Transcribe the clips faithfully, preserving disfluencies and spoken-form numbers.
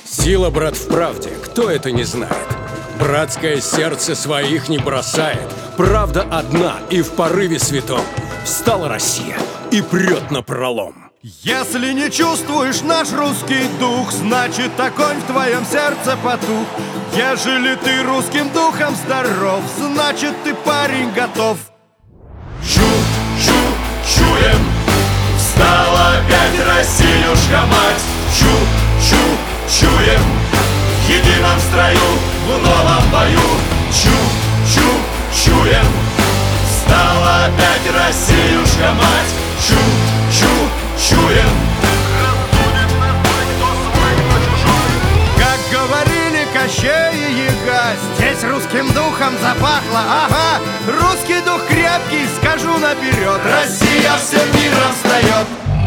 Сила, брат, в правде, кто это не знает? Братское сердце своих не бросает. Правда одна, и в порыве святом встала Россия и прет напролом. Если не чувствуешь наш русский дух, значит огонь в твоем сердце потух. Ежели ты русским духом здоров, значит ты, парень, готов. Чу-чу-чуем, встала опять Россиюшка мать. Чу-чу-чуем, в едином строю, в новом бою. Чу-чу-чуем, встала опять Россиюшка мать. Чу-чу-чуем, как говорили Кощей и Яга, здесь русским духом запахло, ага. Русский дух крепкий, скажу наперед, Россия всем миром встает.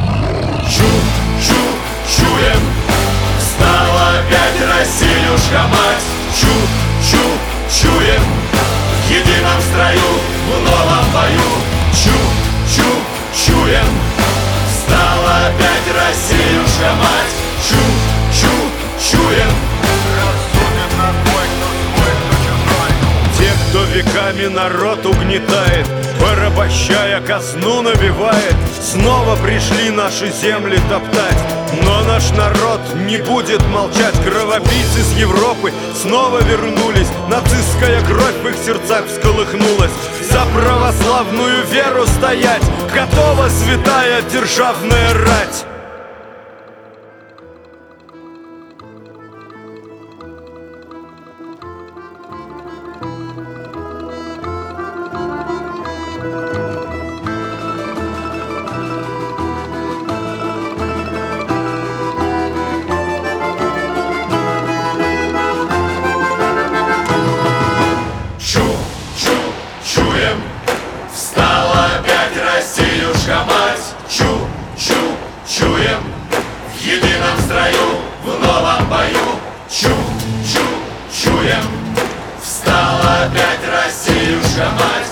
Чу-чу-чуем, встала опять Россиюшка мать. Чу-чу-чуем, в едином строю, в новом бою. Чу-чу-чуем, встала опять Россиюшка мать. Чу-чу-чуем, рассудит над бой, кто свой, кто чужой. Те, кто веками народ угнетает, порабощая, казну набивает, снова пришли наши земли топтать. Но наш народ не будет молчать. Кровопийцы с Европы снова вернулись. Нацистская кровь в их сердцах всколыхнулась. За православную веру стоять готова святая державная рать. Чу-чу-чуем, встала опять Россиюшка мать. Чу-чу-чуем, в едином строю, в новом бою. Чу-чу-чуем, встала опять Россиюшка мать.